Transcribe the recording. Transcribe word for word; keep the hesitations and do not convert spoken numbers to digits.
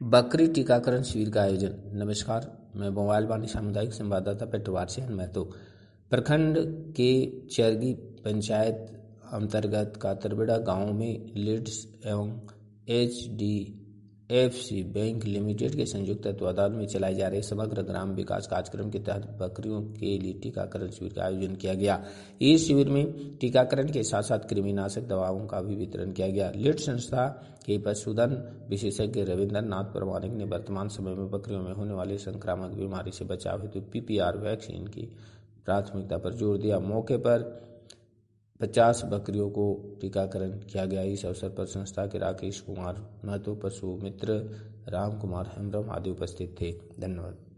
बकरी टीकाकरण शिविर का आयोजन। नमस्कार, मैं मोबाइल वाणी सामुदायिक संवाददाता पेटवार से महतो। प्रखंड के चरगी पंचायत अंतर्गत कातरबेड़ा गांव में लीड्स एवं H D F C bank limited के संयुक्त तत्वाधान में चलाए जा रहे समग्र ग्राम विकास कार्यक्रम के तहत बकरियों के लिए टीकाकरण शिविर का आयोजन किया गया। इस शिविर में टीकाकरण के साथ साथ कृमिनाशक दवाओं का भी वितरण किया गया। लीड संस्था के पशुधन विशेषज्ञ रविंद्र नाथ प्रमाणिक ने वर्तमान समय में बकरियों में होने वाली संक्रामक बीमारी से बचाव हेतु पी पी आर वैक्सीन की प्राथमिकता पर जोर दिया। मौके पर पचास बकरियों को टीकाकरण किया गया। इस अवसर पर संस्था के राकेश कुमार महतो, पशु मित्र राम कुमार हेम्ब्रम आदि उपस्थित थे। धन्यवाद।